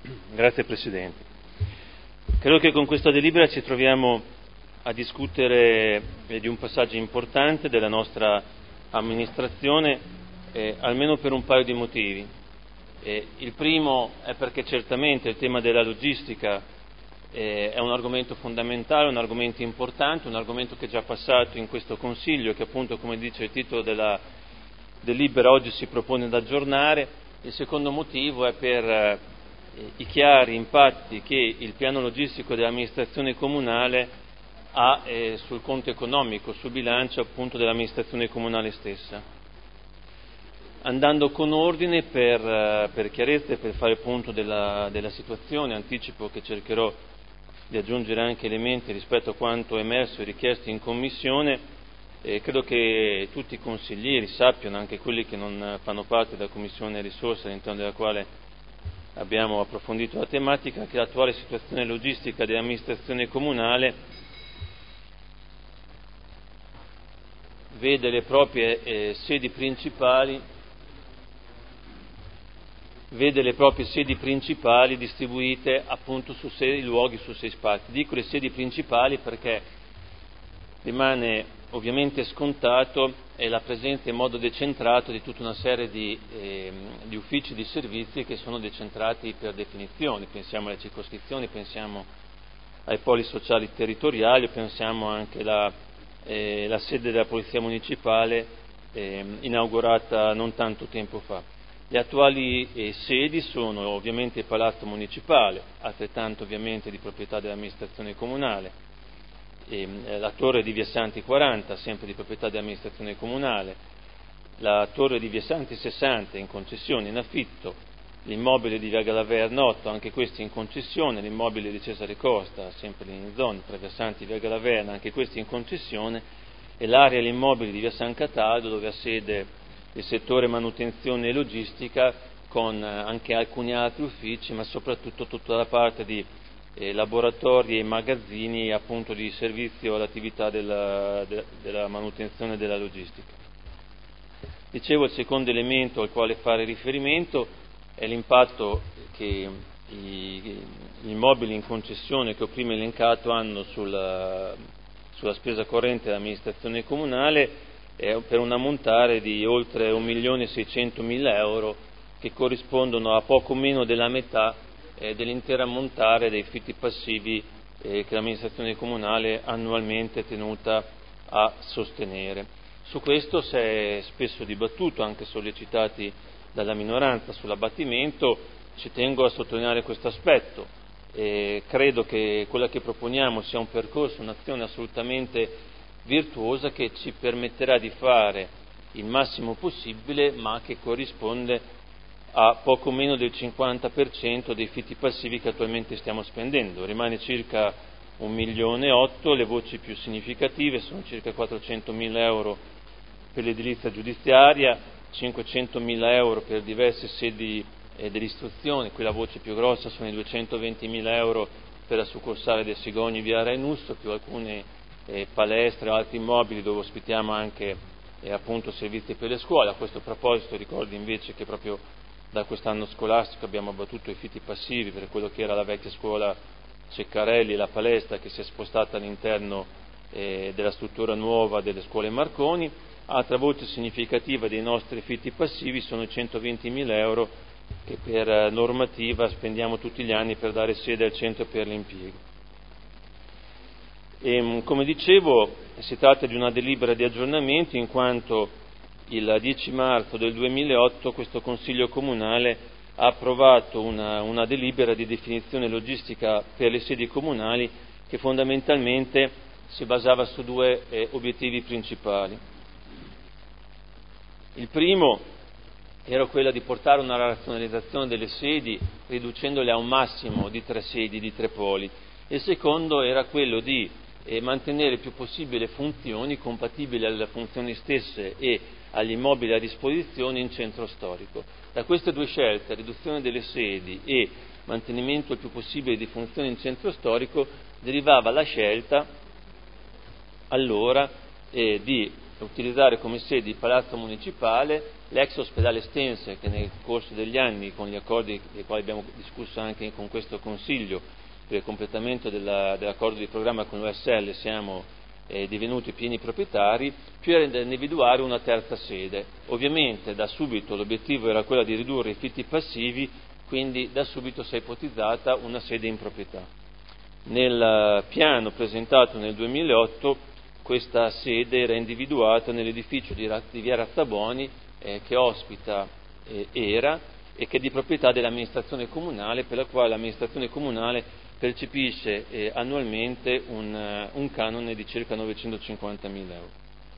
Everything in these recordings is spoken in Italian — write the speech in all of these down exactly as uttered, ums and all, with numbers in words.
Grazie Presidente. Credo che con questa delibera ci troviamo a discutere di un passaggio importante della nostra amministrazione, eh, almeno per un paio di motivi. Eh, il primo è perché certamente il tema della logistica eh, è un argomento fondamentale, un argomento importante, un argomento che è già passato in questo Consiglio e che appunto, come dice il titolo della delibera, oggi si propone da aggiornare. Il secondo motivo è per eh, i chiari impatti che il piano logistico dell'amministrazione comunale ha eh, sul conto economico, sul bilancio appunto dell'amministrazione comunale stessa. Andando con ordine per, eh, per chiarezza e per fare punto della, della situazione, anticipo che cercherò di aggiungere anche elementi rispetto a quanto emerso e richiesto in Commissione. Eh, credo che tutti i consiglieri sappiano, anche quelli che non fanno parte della Commissione Risorse, all'interno della quale abbiamo approfondito la tematica, che l'attuale situazione logistica dell'amministrazione comunale vede le proprie eh, sedi principali vede le proprie sedi principali distribuite appunto su sei luoghi, su sei spazi. Dico le sedi principali perché rimane ovviamente scontato è la presenza in modo decentrato di tutta una serie di, eh, di uffici di servizi che sono decentrati per definizione. Pensiamo alle circoscrizioni, pensiamo ai poli sociali territoriali, pensiamo anche alla eh, la sede della Polizia Municipale eh, inaugurata non tanto tempo fa. Le attuali eh, sedi sono ovviamente il Palazzo Municipale, altrettanto ovviamente di proprietà dell'amministrazione comunale, e, eh, la Torre di Via Santi quaranta, sempre di proprietà dell'amministrazione comunale, la Torre di Via Santi sessanta in concessione, in affitto, l'immobile di Via Galaverna otto, anche questi in concessione, l'immobile di Cesare Costa, sempre in zona, tra Via Santi e Via Galaverna, anche questi in concessione, e l'area e l'immobile di Via San Cataldo, dove ha sede il settore manutenzione e logistica, con anche alcuni altri uffici, ma soprattutto tutta la parte di eh, laboratori e magazzini appunto di servizio all'attività della, de, della manutenzione e della logistica. Dicevo, il secondo elemento al quale fare riferimento è l'impatto che i, gli immobili in concessione che ho prima elencato hanno sulla, sulla spesa corrente dell'amministrazione comunale, eh, per un ammontare di oltre un milione e seicentomila euro, che corrispondono a poco meno della metà eh, dell'intero ammontare dei affitti passivi eh, che l'amministrazione comunale annualmente è tenuta a sostenere. Su questo si è spesso dibattuto, anche sollecitati dalla minoranza, sull'abbattimento. Ci tengo a sottolineare questo aspetto. Eh, credo che quella che proponiamo sia un percorso, un'azione assolutamente virtuosa, che ci permetterà di fare il massimo possibile, ma che corrisponde a poco meno del cinquanta per cento dei affitti passivi che attualmente stiamo spendendo. Rimane circa un milione e otto, le voci più significative sono circa quattrocentomila euro per l'edilizia giudiziaria, cinquecentomila euro per diverse sedi eh, dell'istruzione, qui la voce più grossa sono i duecentoventimila euro per la succursale del Sigogni via Raenusto, più alcune eh, palestre o altri immobili dove ospitiamo anche eh, appunto servizi per le scuole. A questo proposito ricordo invece che proprio da quest'anno scolastico abbiamo abbattuto i affitti passivi per quello che era la vecchia scuola Ceccarelli e la palestra, che si è spostata all'interno eh, della struttura nuova delle scuole Marconi. Altra voce significativa dei nostri affitti passivi sono i centoventimila euro che per normativa spendiamo tutti gli anni per dare sede al centro per l'impiego. E, come dicevo, si tratta di una delibera di aggiornamento, in quanto il dieci marzo del duemilaotto questo Consiglio Comunale ha approvato una, una delibera di definizione logistica per le sedi comunali che fondamentalmente si basava su due eh, obiettivi principali. Il primo era quello di portare una razionalizzazione delle sedi, riducendole a un massimo di tre sedi, di tre poli. Il secondo era quello di eh, mantenere il più possibile funzioni compatibili alle funzioni stesse e agli immobili a disposizione in centro storico. Da queste due scelte, riduzione delle sedi e mantenimento il più possibile di funzioni in centro storico, derivava la scelta allora eh, di utilizzare come sede il Palazzo Municipale, l'ex ospedale Stense, che nel corso degli anni, con gli accordi dei quali abbiamo discusso anche con questo Consiglio, per il completamento della, dell'accordo di programma con l'U S L, siamo eh, divenuti pieni proprietari, più da individuare una terza sede. Ovviamente da subito l'obiettivo era quello di ridurre i fitti passivi, quindi da subito si è ipotizzata una sede in proprietà. Nel piano presentato nel duemilaotto questa sede era individuata nell'edificio di, di via Razzaboni, eh, che ospita eh, ERA e che è di proprietà dell'amministrazione comunale, per la quale l'amministrazione comunale percepisce eh, annualmente un, uh, un canone di circa novecentocinquantamila euro.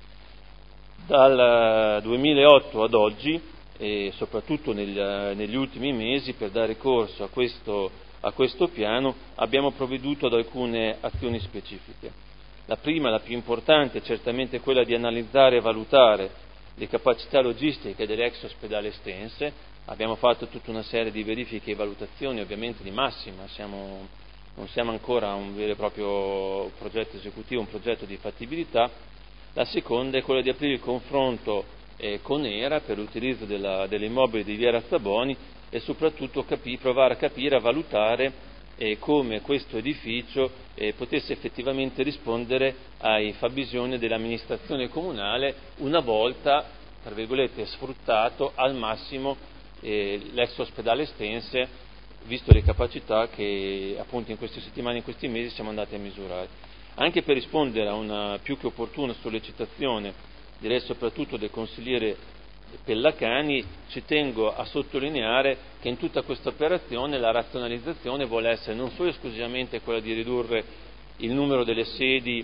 Dal duemilaotto ad oggi, e soprattutto negli, uh, negli ultimi mesi, per dare corso a questo, a questo piano, abbiamo provveduto ad alcune azioni specifiche. La prima, la più importante, è certamente quella di analizzare e valutare le capacità logistiche dell'ex ospedale Stense. Abbiamo fatto tutta una serie di verifiche e valutazioni, ovviamente di massima, siamo, non siamo ancora a un vero e proprio progetto esecutivo, un progetto di fattibilità. La seconda è quella di aprire il confronto eh, con ERA per l'utilizzo della, dell'immobile di via Razzaboni e soprattutto capi, provare a capire, a valutare eh, come questo edificio eh, potesse effettivamente rispondere ai fabbisogni dell'amministrazione comunale una volta, tra virgolette, sfruttato al massimo eh, l'ex ospedale Stense, visto le capacità che appunto in queste settimane, in questi mesi siamo andati a misurare. Anche per rispondere a una più che opportuna sollecitazione, direi soprattutto del consigliere Pellacani, ci tengo a sottolineare che in tutta questa operazione la razionalizzazione vuole essere non solo esclusivamente quella di ridurre il numero delle sedi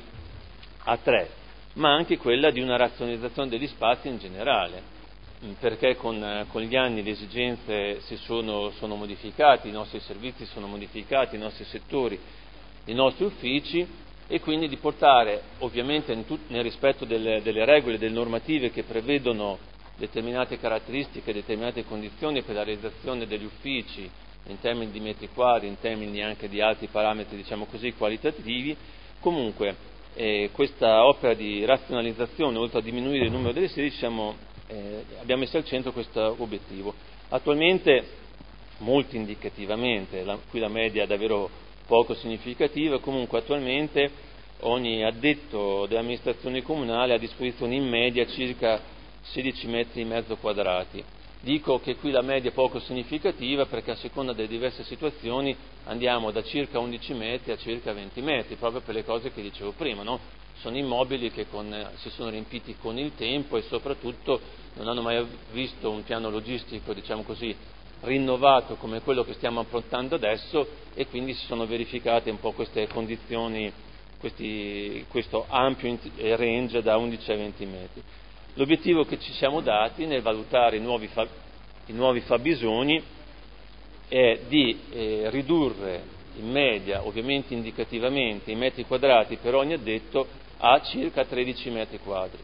a tre, ma anche quella di una razionalizzazione degli spazi in generale, perché con, con gli anni le esigenze si sono, sono modificate, i nostri servizi sono modificati, i nostri settori, i nostri uffici, e quindi di portare, ovviamente in tut, nel rispetto delle, delle regole, delle normative che prevedono determinate caratteristiche, determinate condizioni per la realizzazione degli uffici in termini di metri quadri, in termini anche di altri parametri, diciamo così, qualitativi. Comunque eh, questa opera di razionalizzazione, oltre a diminuire il numero delle sedi, diciamo, eh, abbiamo messo al centro questo obiettivo. Attualmente, molto indicativamente, la, qui la media è davvero poco significativa, comunque attualmente ogni addetto dell'amministrazione comunale ha a disposizione in media circa sedici metri e mezzo quadrati. Dico che qui la media è poco significativa perché a seconda delle diverse situazioni andiamo da circa undici metri a circa venti metri, proprio per le cose che dicevo prima, no? Sono immobili che con, eh, si sono riempiti con il tempo e soprattutto non hanno mai visto un piano logistico, diciamo così, rinnovato come quello che stiamo approntando adesso, e quindi si sono verificate un po' queste condizioni, questi, questo ampio range da undici a venti metri. L'obiettivo che ci siamo dati nel valutare i nuovi, fa, i nuovi fabbisogni è di eh, ridurre in media, ovviamente indicativamente, i metri quadrati per ogni addetto a circa tredici metri quadri.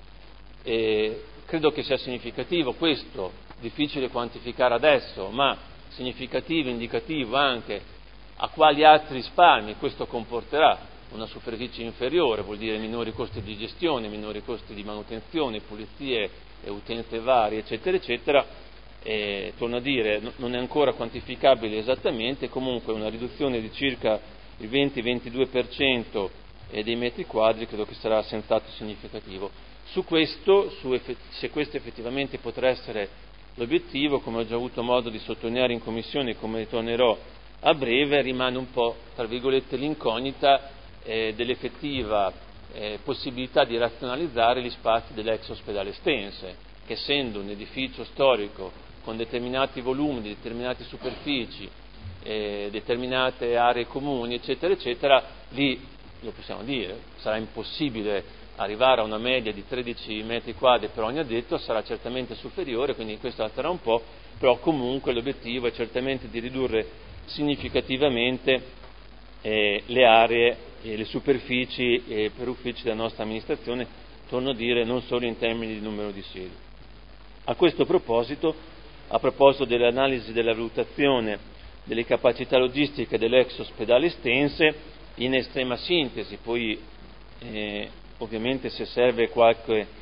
E credo che sia significativo questo, difficile quantificare adesso, ma significativo, indicativo anche a quali altri risparmi questo comporterà. Una superficie inferiore vuol dire minori costi di gestione, minori costi di manutenzione, pulizie e utenze varie, eccetera, eccetera. E, torno a dire, non è ancora quantificabile esattamente, comunque una riduzione di circa il venti ventidue per cento dei metri quadri credo che sarà senz'altro significativo. Su questo, su eff- se questo effettivamente potrà essere l'obiettivo, come ho già avuto modo di sottolineare in commissione e come ritornerò a breve, rimane un po', tra virgolette, l'incognita eh, dell'effettiva eh, possibilità di razionalizzare gli spazi dell'ex ospedale Stense, che essendo un edificio storico con determinati volumi, determinate superfici, eh, determinate aree comuni, eccetera, eccetera, lì, lo possiamo dire, sarà impossibile arrivare a una media di tredici metri quadri per ogni addetto, sarà certamente superiore, quindi questo altererà un po', però comunque l'obiettivo è certamente di ridurre significativamente eh, le aree e le superfici eh, per uffici della nostra amministrazione, torno a dire, non solo in termini di numero di sedi. A questo proposito, a proposito dell'analisi della valutazione delle capacità logistiche dell'ex ospedale Stense, in estrema sintesi, poi eh, ovviamente se serve qualche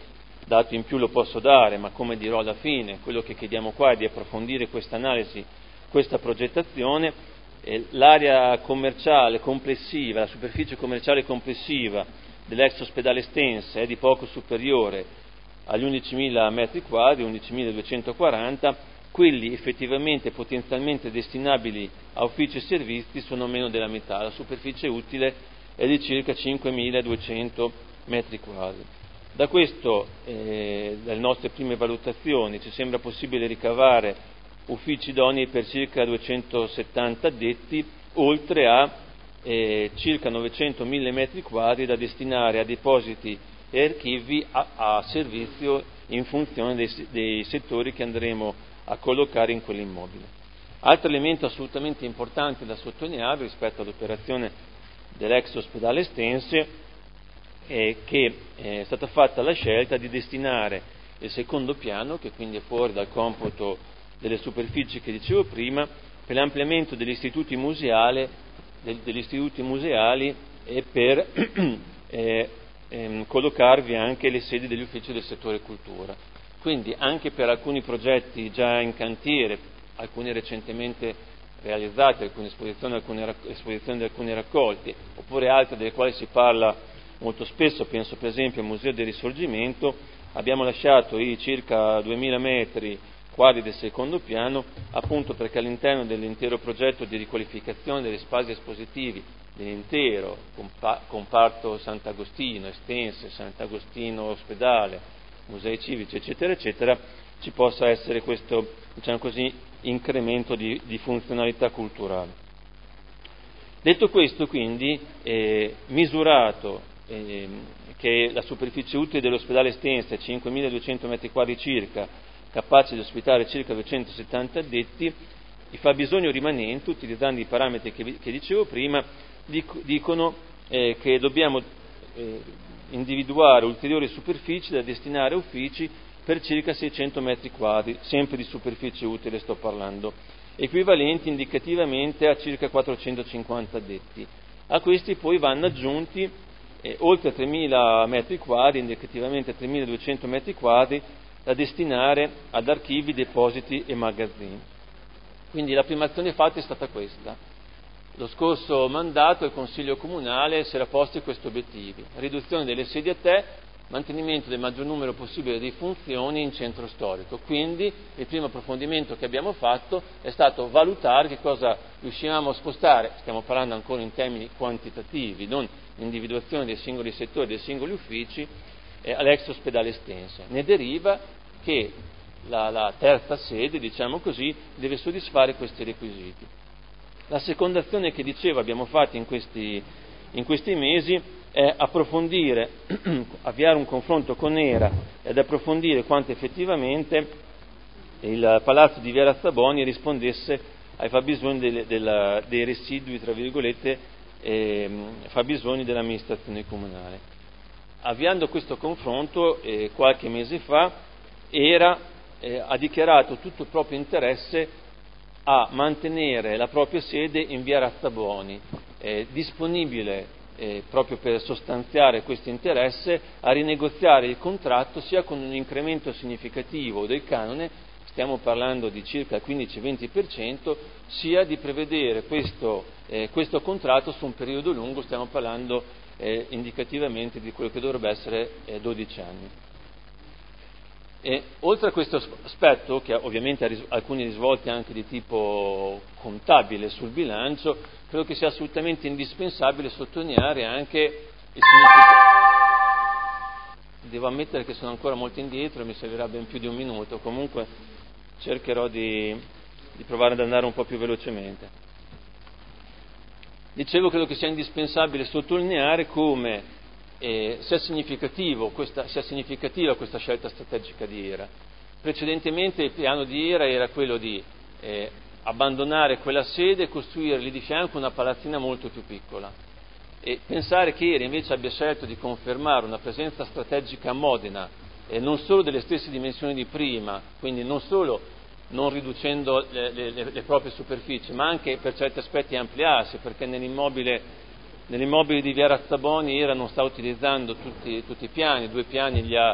dato in più lo posso dare, ma come dirò alla fine, quello che chiediamo qua è di approfondire questa analisi, questa progettazione. Eh, l'area commerciale complessiva, la superficie commerciale complessiva dell'ex ospedale Stense è di poco superiore agli undicimila metri quadri, undicimiladuecentoquaranta, quelli effettivamente potenzialmente destinabili a uffici e servizi sono meno della metà, la superficie utile è di circa cinquemiladuecento metri quadri. Da questo, eh, dalle nostre prime valutazioni, ci sembra possibile ricavare uffici idonei per circa duecentosettanta addetti, oltre a eh, circa novecentomila metri quadri da destinare a depositi e archivi a, a servizio in funzione dei, dei settori che andremo a collocare in quell'immobile. Altro elemento assolutamente importante da sottolineare rispetto all'operazione dell'ex ospedale Stense è che è stata fatta la scelta di destinare il secondo piano, che quindi è fuori dal computo delle superfici che dicevo prima, per l'ampliamento degli istituti museali, degli istituti museali e per eh, ehm, collocarvi anche le sedi degli uffici del settore cultura. Quindi anche per alcuni progetti già in cantiere, alcuni recentemente realizzati, alcune esposizioni, alcune esposizioni di alcuni raccolti, oppure altre delle quali si parla molto spesso, penso per esempio al Museo del Risorgimento, abbiamo lasciato i circa duemila metri quadri del secondo piano, appunto perché all'interno dell'intero progetto di riqualificazione degli spazi espositivi dell'intero compa- comparto Sant'Agostino, Estense, Sant'Agostino Ospedale, musei civici, eccetera, eccetera, ci possa essere questo, diciamo così, incremento di, di funzionalità culturale. Detto questo, quindi, eh, misurato eh, che la superficie utile dell'ospedale Stense è cinquemiladuecento metri quadri circa, capace di ospitare circa duecentosettanta addetti, i fabbisogni rimanenti, utilizzando i parametri che, che dicevo prima, dic- dicono eh, che dobbiamo eh, individuare ulteriori superfici da destinare a uffici per circa seicento metri quadri, sempre di superficie utile sto parlando, equivalenti indicativamente a circa quattrocentocinquanta addetti. A questi poi vanno aggiunti eh, oltre tremila metri quadri, indicativamente tremiladuecento metri quadri, da destinare ad archivi, depositi e magazzini. Quindi la prima azione fatta è stata questa. Lo scorso mandato il Consiglio Comunale si era posto questi obiettivi: riduzione delle sedi a te, mantenimento del maggior numero possibile di funzioni in centro storico. Quindi il primo approfondimento che abbiamo fatto è stato valutare che cosa riuscivamo a spostare, stiamo parlando ancora in termini quantitativi, non individuazione dei singoli settori, dei singoli uffici, eh, all'ex ospedale Stense. Ne deriva che la, la terza sede, diciamo così, deve soddisfare questi requisiti. La seconda azione che dicevo abbiamo fatto in questi, in questi mesi è approfondire, avviare un confronto con ERA ed approfondire quanto effettivamente il Palazzo di Via Razzaboni rispondesse ai fabbisogni del, del, dei residui, tra virgolette, eh, fabbisogni dell'amministrazione comunale. Avviando questo confronto, eh, qualche mese fa, ERA eh, ha dichiarato tutto il proprio interesse a mantenere la propria sede in Via Razzaboni, eh, disponibile eh, proprio per sostanziare questo interesse a rinegoziare il contratto sia con un incremento significativo del canone, stiamo parlando di circa il quindici-venti per cento, sia di prevedere questo, eh, questo contratto su un periodo lungo, stiamo parlando eh, indicativamente di quello che dovrebbe essere eh, dodici anni. E, oltre a questo aspetto, che ovviamente ha ris- alcuni risvolti anche di tipo contabile sul bilancio, credo che sia assolutamente indispensabile sottolineare anche il significato. Devo ammettere che sono ancora molto indietro e mi servirà ben più di un minuto, comunque cercherò di, di provare ad andare un po' più velocemente. Dicevo, credo che sia indispensabile sottolineare come Eh, sia, significativo questa, sia significativa questa scelta strategica di ERA. Precedentemente il piano di ERA era quello di eh, abbandonare quella sede e costruire lì di fianco una palazzina molto più piccola, e pensare che ERA invece abbia scelto di confermare una presenza strategica a Modena, eh, non solo delle stesse dimensioni di prima, quindi non solo non riducendo le, le, le proprie superfici, ma anche per certi aspetti ampliarsi, perché nell'immobile Nell'immobile di Via Razzaboni ERA non sta utilizzando tutti, tutti i piani, due piani li ha,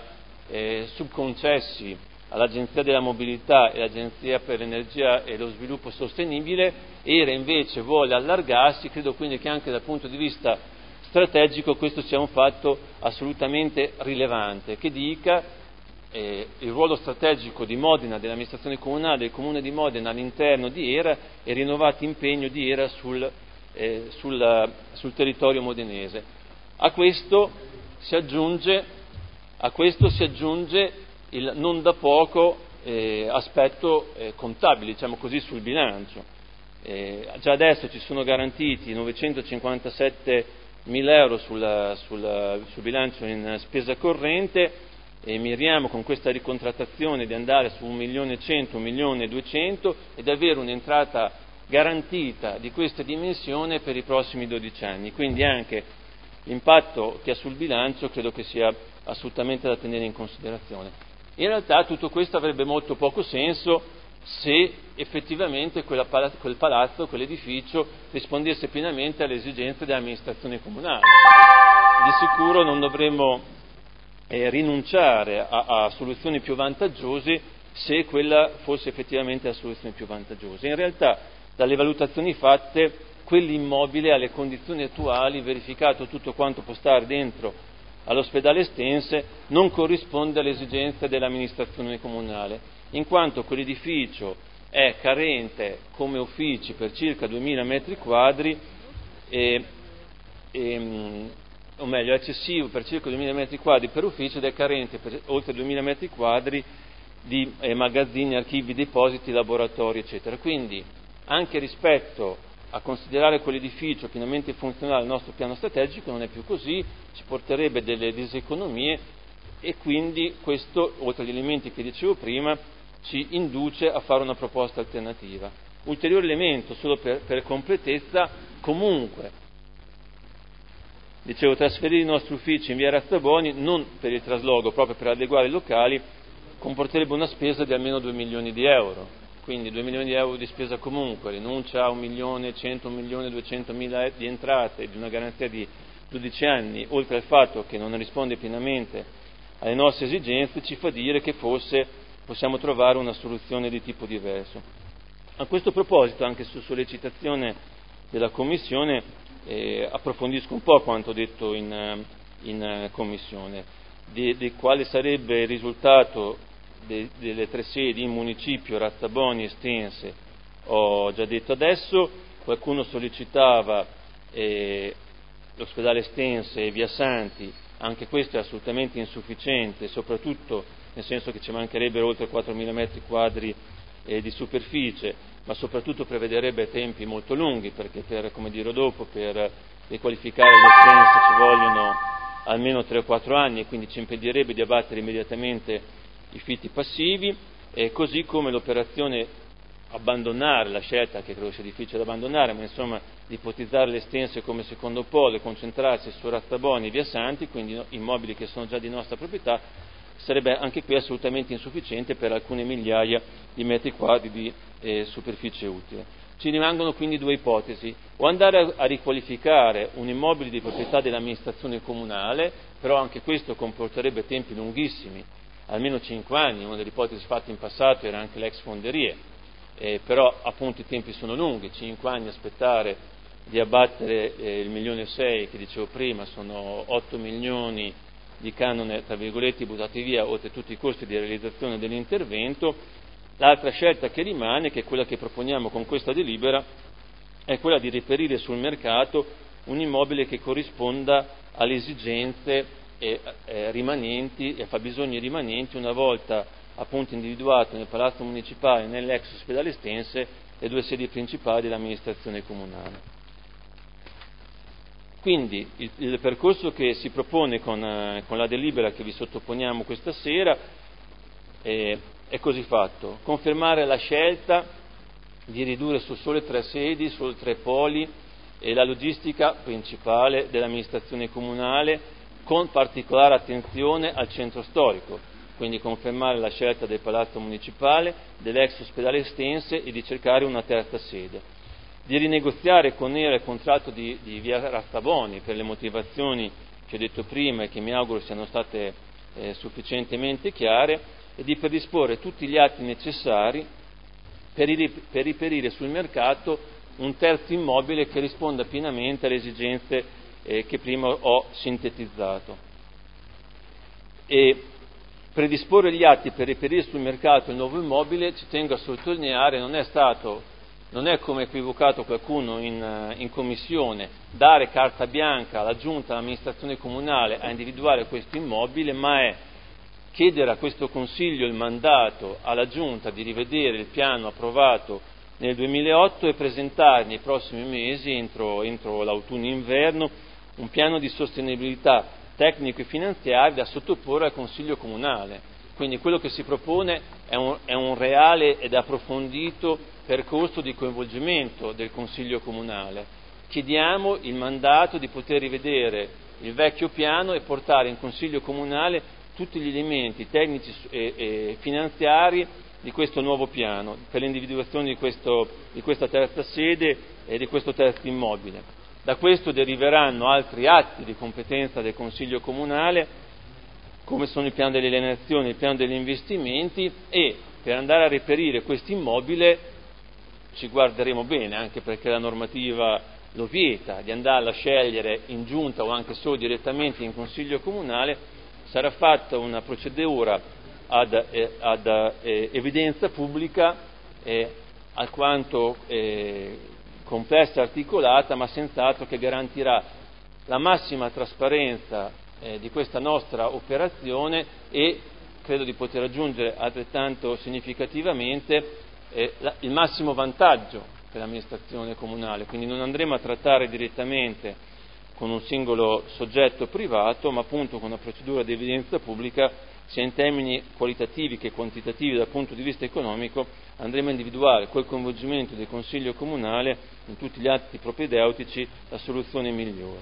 eh, subconcessi all'Agenzia della Mobilità e all'Agenzia per l'Energia e lo Sviluppo Sostenibile, era invece vuole allargarsi. Credo quindi che anche dal punto di vista strategico questo sia un fatto assolutamente rilevante, che dica eh, il ruolo strategico di Modena, dell'amministrazione comunale, del Comune di Modena all'interno di Era e il rinnovato impegno di Era sul, eh, sul, sul territorio modenese. A questo si aggiunge, a questo si aggiunge il non da poco eh, aspetto eh, contabile, diciamo così, sul bilancio. Eh, già adesso ci sono garantiti novecentocinquantasette mila euro sulla, sulla, sul bilancio in spesa corrente e miriamo con questa ricontrattazione di andare su un milione e cento, un milione e duecento ed avere un'entrata garantita di questa dimensione per i prossimi dodici anni. Quindi anche l'impatto che ha sul bilancio credo che sia assolutamente da tenere in considerazione. In realtà tutto questo avrebbe molto poco senso se effettivamente quella palazzo, quel palazzo, quell'edificio rispondesse pienamente alle esigenze dell'amministrazione comunale. Di sicuro non dovremmo eh, rinunciare a, a soluzioni più vantaggiose se quella fosse effettivamente la soluzione più vantaggiosa. In realtà, dalle valutazioni fatte, quell'immobile alle condizioni attuali, verificato tutto quanto può stare dentro all'ospedale Stense, non corrisponde alle esigenze dell'amministrazione comunale, in quanto quell'edificio è carente come uffici per circa duemila metri quadri, e, e, o meglio è eccessivo per circa duemila metri quadri per ufficio ed è carente per oltre duemila metri quadri di eh, magazzini, archivi, depositi, laboratori, eccetera. Quindi anche rispetto a considerare quell'edificio pienamente funzionale al nostro piano strategico non è più così, ci porterebbe delle diseconomie e quindi questo, oltre agli elementi che dicevo prima, ci induce a fare una proposta alternativa. Ulteriore elemento, solo per, per completezza, comunque, dicevo, trasferire i nostri uffici in via Razzaboni, non per il trasloco, proprio per adeguare i locali, comporterebbe una spesa di almeno due milioni di euro. Quindi due milioni di euro di spesa comunque, rinuncia a un milione, cento, un milione, duecentomila di entrate, di una garanzia di dodici anni, oltre al fatto che non risponde pienamente alle nostre esigenze, ci fa dire che forse possiamo trovare una soluzione di tipo diverso. A questo proposito, anche su sollecitazione della Commissione, eh, approfondisco un po' quanto detto in, in Commissione, di, di quale sarebbe il risultato de, delle tre sedi in municipio, Razzaboni e Stense. Ho già detto adesso, qualcuno sollecitava eh, l'ospedale Stense e Via Santi, anche questo è assolutamente insufficiente, soprattutto nel senso che ci mancherebbero oltre quattromila metri quadri eh, di superficie, ma soprattutto prevederebbe tempi molto lunghi, perché per, come dirò dopo, per riqualificare le Stense ci vogliono almeno tre o quattro anni e quindi ci impedirebbe di abbattere immediatamente i fitti passivi, e così come l'operazione abbandonare, la scelta che credo sia difficile da abbandonare, ma insomma di ipotizzare le Stense come secondo polo e concentrarsi su Razzaboni e Via Santi, quindi immobili che sono già di nostra proprietà, sarebbe anche qui assolutamente insufficiente per alcune migliaia di metri quadri di eh, superficie utile. Ci rimangono quindi due ipotesi: o andare a, a riqualificare un immobile di proprietà dell'amministrazione comunale, però anche questo comporterebbe tempi lunghissimi, almeno cinque anni, una delle ipotesi fatte in passato era anche l'ex fonderie, eh, però appunto i tempi sono lunghi, cinque anni aspettare di abbattere eh, il milione e sei che dicevo prima, sono otto milioni di canone, tra virgolette, buttati via, oltre tutti i costi di realizzazione dell'intervento. L'altra scelta che rimane, che è quella che proponiamo con questa delibera, è quella di reperire sul mercato un immobile che corrisponda alle esigenze E, eh, rimanenti e a fabbisogni rimanenti una volta appunto individuato nel Palazzo Municipale e nell'ex ospedale Stense le due sedi principali dell'amministrazione comunale. Quindi il, il percorso che si propone con, eh, con la delibera che vi sottoponiamo questa sera eh, è così fatto: confermare la scelta di ridurre su sole tre sedi, solo tre poli e la logistica principale dell'amministrazione comunale, con particolare attenzione al centro storico, quindi confermare la scelta del Palazzo Municipale, dell'ex ospedale Stense e di cercare una terza sede, di rinegoziare con Era il contratto di, di via Razzaboni per le motivazioni che ho detto prima e che mi auguro siano state eh, sufficientemente chiare e di predisporre tutti gli atti necessari per, ri- per riperire sul mercato un terzo immobile che risponda pienamente alle esigenze eh, che prima ho sintetizzato. E predisporre gli atti per reperire sul mercato il nuovo immobile, ci tengo a sottolineare, non è stato, non è come equivocato qualcuno in, in commissione, dare carta bianca alla Giunta, all'amministrazione comunale a individuare questo immobile, ma è chiedere a questo Consiglio il mandato alla Giunta di rivedere il piano approvato nel duemilaotto e presentare nei prossimi mesi, entro, entro l'autunno-inverno, un piano di sostenibilità tecnico e finanziario da sottoporre al Consiglio Comunale. Quindi quello che si propone è un, è un reale ed approfondito percorso di coinvolgimento del Consiglio Comunale. Chiediamo il mandato di poter rivedere il vecchio piano e portare in Consiglio Comunale tutti gli elementi tecnici e, e finanziari di questo nuovo piano, per l'individuazione di, questo, di questa terza sede e di questo terzo immobile. Da questo deriveranno altri atti di competenza del Consiglio Comunale, come sono il piano delle alienazioni, il piano degli investimenti, e per andare a reperire questo immobile ci guarderemo bene, anche perché la normativa lo vieta, di andarla a scegliere in giunta o anche solo direttamente in Consiglio Comunale. Sarà fatta una procedura ad, eh, ad eh, evidenza pubblica eh, alquanto eh, complessa e articolata, ma senz'altro che garantirà la massima trasparenza eh, di questa nostra operazione e credo di poter aggiungere altrettanto significativamente eh, la, il massimo vantaggio per l'amministrazione comunale. Quindi non andremo a trattare direttamente con un singolo soggetto privato, ma appunto con una procedura di evidenza pubblica, sia in termini qualitativi che quantitativi dal punto di vista economico, andremo a individuare col coinvolgimento del Consiglio Comunale in tutti gli atti propedeutici la soluzione migliore.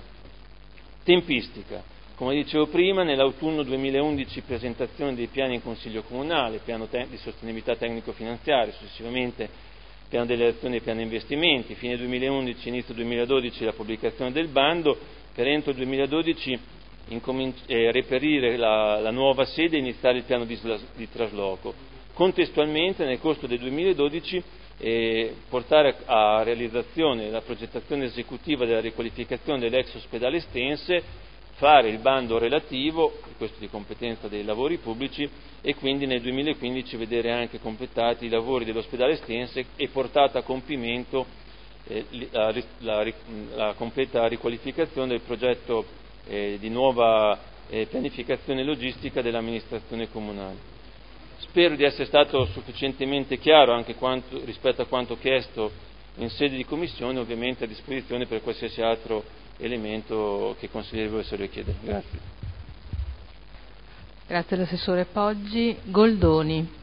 Tempistica. Come dicevo prima, nell'autunno duemilaundici presentazione dei piani in Consiglio Comunale, piano te- di sostenibilità tecnico-finanziaria, successivamente piano delle azioni e piano investimenti, fine duemilaundici, inizio duemiladodici la pubblicazione del bando, per entro il duemiladodici incominci- eh, reperire la, la nuova sede e iniziare il piano di, di trasloco. Contestualmente nel corso del duemiladodici eh, portare a realizzazione la progettazione esecutiva della riqualificazione dell'ex ospedale Stense, fare il bando relativo, questo di competenza dei lavori pubblici, e quindi nel duemilaquindici vedere anche completati i lavori dell'ospedale Stense e portata a compimento eh, la, la, la completa riqualificazione del progetto eh, di nuova eh, pianificazione logistica dell'amministrazione comunale. Spero di essere stato sufficientemente chiaro anche quanto, rispetto a quanto chiesto in sede di commissione, ovviamente a disposizione per qualsiasi altro elemento che consigliere volessero richiedere. Grazie. Grazie all'assessore Poggi. Goldoni.